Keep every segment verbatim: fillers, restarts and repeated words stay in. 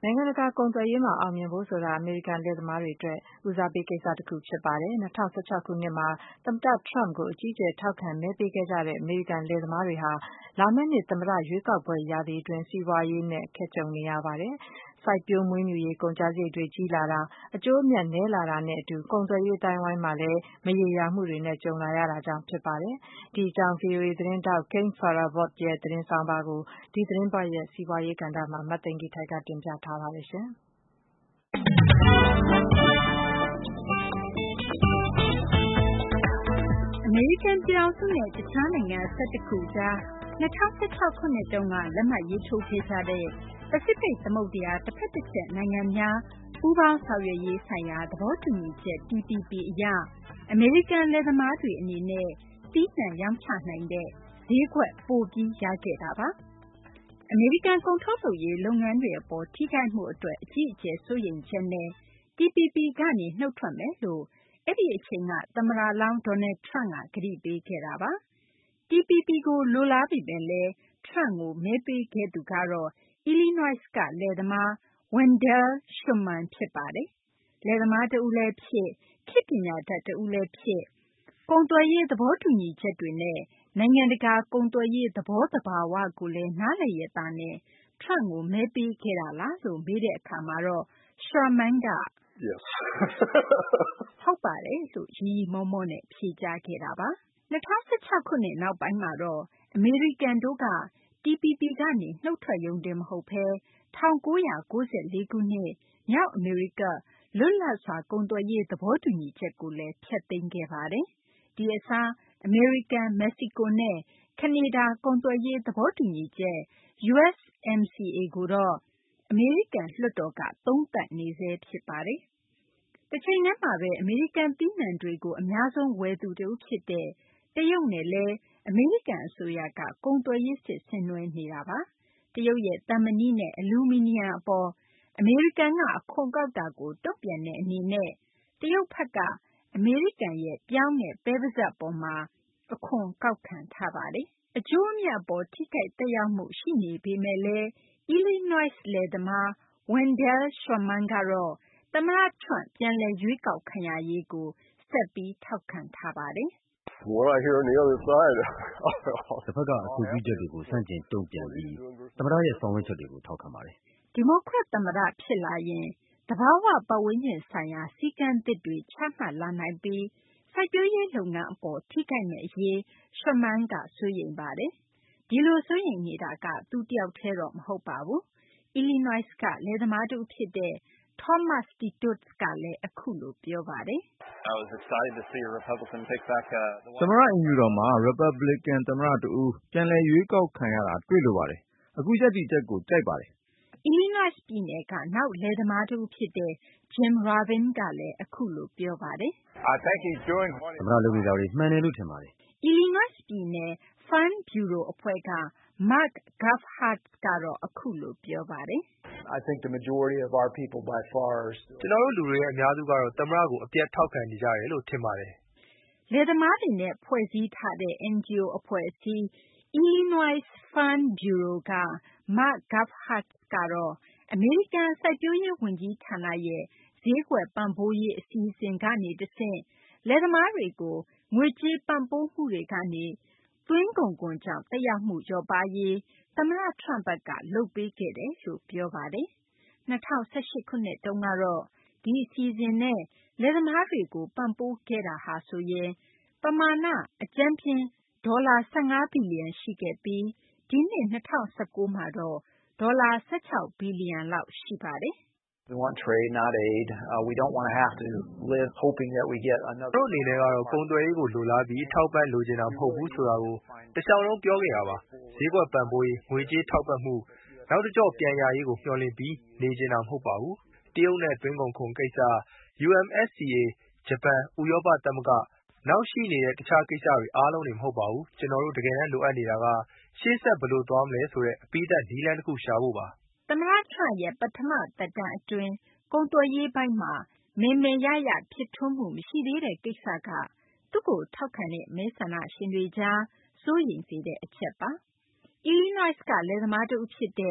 နိုင်ငံတကာကုန်သွယ်ရေးမှာအောင်မြင်ဖို့ဆိုတာအမေရိကန်လယ်သမားတွေအတွက်ဦးစားပေးကိစ္စတစ်ခုဖြစ်ပါတယ်။၂၀၁၆ခုနှစ်မှာသမ္မတ Trump ကိုအကြီးအကျယ်ထောက်ခံမဲပေးခဲ့ကြတဲ့အမေရိကန်လယ်သမားတွေဟာလာမယ့်နှစ်သမ္မတရွေးကောက်ပွဲရာသီအတွင်းစီးပွားရေးနဲ့အခက်ကြုံနေရပါတယ်။စိုက်ပျိုးမွေးမြူရေးကုန်ကျစရိတ်တွေကြီးလာတာအကျိုးအမြတ်နည်းလာတာနဲ့အတူကုန်သွယ်ရေးအတိုင်းအဝိုင်းမှာလည်းမရေရာမှုတွေနဲ့ကြုံလာရတာကြောင့်ဖြစ်ပါတယ်။ဒီအကြောင်း ဗွီအိုအေသတင်းထောက် Kane Farabaugh ရဲ့သတင်းဆောင်းပါးကိုဒီသတင်းပတ်ရဲ့စီးပွားရေးကဏ္ဍမှာမသိင်္ဂီထိုက်ကတင်ပြထားပါတယ်ရှင်။အမေရိကန်ပြည်ထောင်စုနဲ့တခြားနိုင်ငံ၁၁ခုကြား၂၀၁၆ခုနှစ်တုန်းကလက်မှတ်ရေးထိုးခဲ့ကြတဲ့ပစိဖိတ်သမုဒ္ဒရာတဖက်တချက်နိုင်ငံများပူးပေါင်းဆောင်ရွက်ရေးဆိုင်ရာသဘောတူညီချက် T P P အရအမေရိကန်လယ်သမားတွေအနေနဲ့သီးနှံရောင်းချနိုင်တဲ့ဈေးကွက်ပိုပြီးရခဲ့တာပါ။အမေရိကန်ကုန်ထုတ်လုပ်ရေးလုပ်ငန်းတွေအပေါ်ထိခိုက်မှုအတွက်အကြီးအကျယ်စိုးရိမ်ချက်နဲ့ T P P ကနေနှုတ်ထွက်မယ်လို့အဲ့ဒီအချိန်ကသမ္မတလောင်း Donald Trump ကကတိပေးခဲ့တာပါ။ T P P ကိုလိုလားပေမဲ့လည်း Trump ကိုမဲပေးခဲ့သူကတော့ Illinois ကလယ်သမား Wendell Sherman ဖြစ်ပါတယ်။လယ်သမားတဦးလည်းဖြစ်ခေတ်ပညာတတ်တဦးလည်းဖြစ်ကုန်သွယ်ရေးသဘောတူညီချက်တွေနဲ့နိုင်ငံတကာကုန်သွယ်ရေးသဘောသဘာဝကိုလည်းနားလည်ရသားနဲ့ Trump ကိုမဲပေးခဲ့တာလားလို့မေးတဲ့အခါမှာတော့ Sherman က Yes ဟုတ်ပါတယ်လို့ရီရီမောမောနဲ့ဖြေကြားခဲ့တာပါ။၂၀၁၆ခုနှစ်နောက်ပိုင်းမှာတော့အမေရိကန်တို့က T P P ကနေနှုတ်ထွက်ရုံတင်မဟုတ်ဘဲ၁၉၉၄ခုနှစ်မြောက်အမေရိကလွတ်လပ်စွာကုန်သွယ်ရေးသဘောတူညီချက်ကိုလည်းဖျက်သိမ်းခဲ့ပါတယ်။ဒီအစားအမေရိကန်မက္ကဆီကိုနဲ့ကနေဒါကုန်သွယ်ရေးသဘောတူညီချက် U S M C A ကိုတော့အမေရိကန်လွှတ်တော်ကသုံးသပ်နေဆဲဖြစ်ပါတယ်။တချိန်တည်းမှာပဲအမေရိကန်သီးနှံတွေကိုအများဆုံးဝယ်သူတဦးဖြစ်တဲ့တရုတ်နဲ့လည်းအမေရိကန်အစိုးရကကုန်သွယ်ရေးစစ်ဆင်နွှဲနေတာပါ။တရုတ်ရဲ့သံမဏိနဲ့အလူမီနီယံအပေါ်အမေရိကန်ကအခွန်ကောက်တာကိုတုံ့ပြန်တဲ့အနေနဲ့တရုတ်ဘက်ကအမေရိကန်ရဲ့ပြောင်းနဲ့ပဲပိစပ်ပေါ်မှာအခွန်ကောက်ခံထားပါတယ်။အကျိုးအမြတ်အပေါ်ထိခိုက်သက်ရောက်မှုရှိနေပေမဲ့လည်း Illinois လယ်သမား Wendell Sherman ကတော့သမ္မတ Trump ပြန်လည်ရွေးကောက်ခံရရေးကိုဆက်ပြီးထောက်ခံထားပါတယ်။ What I hear on the other side တစ်ဖက်ကအဆိုပြုချက်တွေကိုဆန့်ကျင်တုံ့ပြန်ပြီးသမ္မတရဲ့ဆောင်ရွက်ချက်တွေကိုထောက်ခံပါတယ်။ဒီမိုကရက်သမ္မတဖြစ်လာရင်သဘာဝပတ်ဝန်းကျင်ဆိုင်ရာစည်းကမ်းသစ်တွေချမှတ်လာနိုင်ပြီးစိုက်ပျိုးရေးလုပ်ငန်းအပေါ်ထိခိုက်မယ့်အရေး Sherman ကစိုးရိမ်ပါတယ်။ဒီလိုစိုးရိမ်နေတာကသူတယောက်တည်းတော့မဟုတ်ပါဘူး။ Illinois ကလယ်သမားတူဖြစ်တဲ့ Thomas Stitutz ကလည်းအခုလိုပြောပါတယ်။ I was excited to see a Republican pick back uh, the သမ္မတအင်ယူတော်မှာ Republican သမ္မတတူပြန်လည်ရွေးကောက်ခံရတာတွေ့လိုပါတယ်။အခုရပ်တည်ချက်ကိုကြိုက်ပါတယ်။ Illinois ပြည်နယ်ကနောက်လယ်သမားတူဖြစ်တဲ့ Jim Rabin ကလည်းအခုလိုပြောပါတယ်။ I think he's doing သမ္မတလုပ်နေတာတွေမှန်တယ်လို့ထင်ပါတယ်။ Illinois ပြည်နယ် Farm Bureau အဖွဲ့က Mark Gephardt ကတော့အခုလိုပြောပါတယ်။ I think the majority of our people by far ကျွန်တော်တို့လူတွေရဲ့အများစုကတော့သမ္မတကိုအပြတ်ထောက်ခံနေကြတယ်လို့ထင်ပါတယ်။လယ်သမားတွေနဲ့ဖွဲ့စည်းထားတဲ့ N G O အဖွဲ့အစည်း Illinois Farm Bureau က Mark Gephardt ကတော့အမေရိကန်စိုက်ပျိုးရေးဝန်ကြီးဌာနရဲ့ဈေးကွက်ပံ့ပိုးရေးအစီအစဉ်ကနေတဆင့်လယ်သမားတွေကိုငွေကြေးပံ့ပိုးမှုတွေကနေသွင်းကုန်ခွန်ကြောင့်သက်ရောက်မှုလျော့ပါးရေးသမ္မတ Trump ဘက်ကလုပ်ပေးခဲ့တယ်လို့ပြောပါတယ်။၂၀၁၈ခုနှစ်တုန်းကတော့ဒီအစီအစဉ်နဲ့လယ်သမားတွေကိုပံ့ပိုးခဲ့တာဟာဆိုရင်ပမာဏအကြမ်းဖျင်းဒေါ်လာ၁၅ဘီလီယံရှိခဲ့ပြီးဒီနှစ်၂၀၁၉မှာတော့ဒေါ်လာ၁၆ဘီလီယံလောက်ရှိပါတယ်။ We want trade not aid. Uh, we don't want to have to live hoping that we get another တို့အနေနဲ့ကတော့ကုန်သွယ်ရေးကိုလိုလားပြီးထောက်ပံ့လိုချင်တာမဟုတ်ဘူးဆိုတာကိုတခြားလုံးပြောခဲ့တာပါဈေးကွက်ပံ့ပိုးရေးငွေကြေးထောက်ပံ့မှုနောက်တစ်ကြော့ပြန်ရရေးကိုမျှော်လင့်ပြီးနေချင်တာမဟုတ်ပါဘူးတရုတ်နဲ့သွင်းကုန်ခွန်ကိစ္စ U M S C A ဂျပန်ဥရောပသမဂ္ဂနောက်ရှိနေတဲ့တခြားကိစ္စတွေအားလုံးတွေမဟုတ်ပါဘူးကျွန်တော်တို့တကယ်တမ်းလိုအပ်နေတာကရှေ့ဆက်ဘယ်လိုသွားမလဲဆိုတဲ့အပိသက်နည်းလမ်းတစ်ခုရှာဖို့ပါသမ္မတ Trump ရဲ့ပထမသက်တမ်းအတွင်းကုန်သွယ်ရေးပိုင်းမှာမယ်မယ်ရရဖြစ်ထွန်းမှုမရှိသေးတဲ့ကိစ္စကသူ့ကိုထောက်ခံတဲ့မဲဆန္ဒရှင်တွေကြားစိုးရိမ်စေတဲ့အချက်ပါ။ Illinois ကလယ်သမားတူဖြစ်တဲ့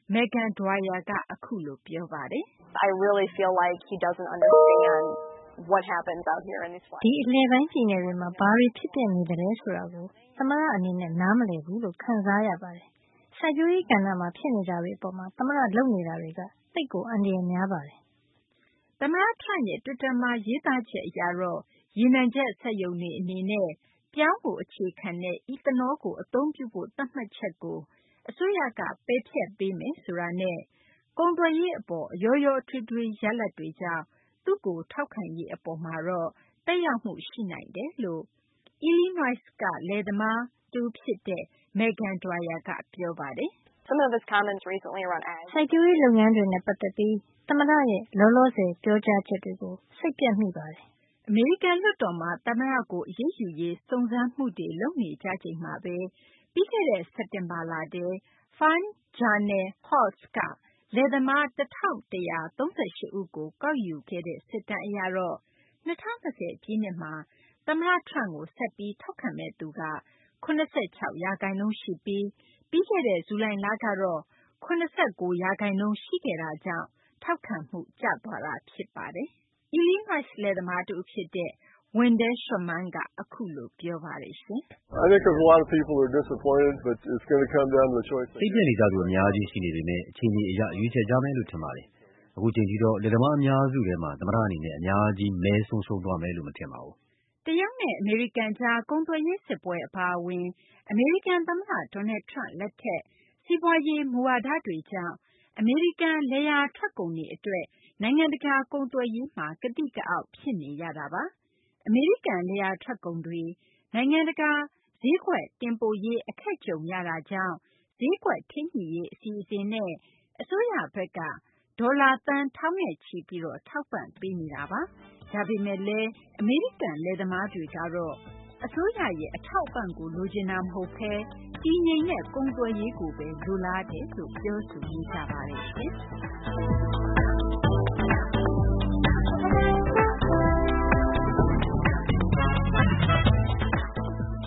Megan Dwyer ကအခုလိုပြောပါတယ်။ I really feel like he doesn't understand what happens out here in these flats. ဒီအလဲပိုင်းပြည်နယ်တွေမှာဘာတွေဖြစ်ပျက်နေတယ်ဆိုတာကိုသမရအနေနဲ့နားမလည်ဘူးလို့ခံစားရပါတယ်။စိုက်ပျိုးရေးကဏ္ဍမှာဖြစ်နေတာတွေအပေါ်မှာသမရလုပ်နေတာတွေကသိပ်ကိုအန္တရာယ်များပါတယ်။သမရထရန့်ရဲ့ Twitter မှာရေးသားချက်အရတော့ရေနံချက်စက်ရုံတွေအနေနဲ့ပြောင်းကိုအခြေခံတဲ့ ethanol ကိုအသုံးပြုဖို့သတ်မှတ်ချက်ကိုအစိုးရကပယ်ဖျက်ပေးမယ်ဆိုတာနဲ့ကုန်သွယ်ရေးအပေါ်အရောရောထွေးထွေးရလဒ်တွေကြောင့်သူ့ကိုထောက်ခံရေးအပေါ်မှာတော့တက်ရောက်မှုရှိနိုင်တယ်လို့ Illinois ကလယ်သမားတူဖြစ်တဲ့ Megan Dwyer ကပြောပါတယ်။ Some of his comments recently around ag စိုက်ပျိုးရေးလုပ်ငန်းတွေနဲ့ပတ်သက်ပြီးသမရရဲ့လောလောဆယ်ပြောကြားချက်တွေကိုစိတ်ပြတ်မိပါတယ်။အမေရိကန်လွှတ်တော်မှာသမရကိုအရေးယူရေးစုံစမ်းမှုတွေလုပ်နေကြချိန်မှာပဲပြီးခဲ့တဲ့စက်တင်ဘာလထဲ Farm Journal Horse ကလယ်သမားတစ်ထောင့်တစ်ရာသုံးဆယ်ရှစ်ဦးကိုကောက်ယူခဲ့တဲ့စစ်တမ်းအရတော့၂၀၂၀ပြည့်နှစ်မှာသမရထရန့်ကိုဆက်ပြီးထောက်ခံမဲ့သူက၇၆ရာခိုင်နှုန်းရှိပြီးပြီးခဲ့တဲ့ဇူလိုင်လကတော့၇၉ရာခိုင်နှုန်းရှိခဲ့တာကြောင့်ထောက်ခံမှုကျသွားတာဖြစ်ပါတယ်။ Illinois လယ်သမားတူဖြစ်တဲ့ Wendell Sherman ကအခုလိုပြောပါတယ်ရှင် I think a lot of people are disappointed but it's going to come down to the choice စိတ်ပြည့်နေကြသူအများကြီးရှိနေပေမဲ့အခြေအနေအရရွေးချယ်ကြမယ်လို့ထင်ပါတယ်။အခုချိန်ကြီးတော့လယ်သမားအများစုထဲမှာသမရအနေနဲ့အများကြီးမဲဆုံးရှုံးသွားမယ်လို့မထင်ပါဘူး။တရုတ်နဲ့အမေရိကန်ကြားကုန်သွယ်ရေးစစ်ပွဲအပါအဝင်အမေရိကန်သမ္မတ Donald Trump လက်ထက်စီးပွားရေးမူဝါဒတွေကြောင့်အမေရိကန်လယ်ယာထွက်ကုန်တွေအတွက်နိုင်ငံတကာကုန်သွယ်ရေးမှာကတိကအောက်ဖြစ်နေရတာပါ။အမေရိကန်လယ်ယာထွက်ကုန်တွေနိုင်ငံတကာဈေးကွက်တင်ပို့ရေးအခက်ကြုံရတာကြောင့်ဈေးကွက်ထိန်းညှိရေးအစီအစဉ်နဲ့အစိုးရဘက်ကဒေါ်လာသန်းထောင်နဲ့ချီပြီးတော့ထောက်ပံ့ပေးနေတာပါ။ဒါပေမဲ့လည်းအမေရိကန်လယ်သမားတွေကတော့အစိုးရရဲ့အထောက်အပံ့ကိုလိုချင်တာမဟုတ်ဘဲတည်ငြိမ်တဲ့ကုန်သွယ်ရေးကိုပဲလိုလားတယ်လို့ပြောဆိုနေကြပါတယ်ရှင်။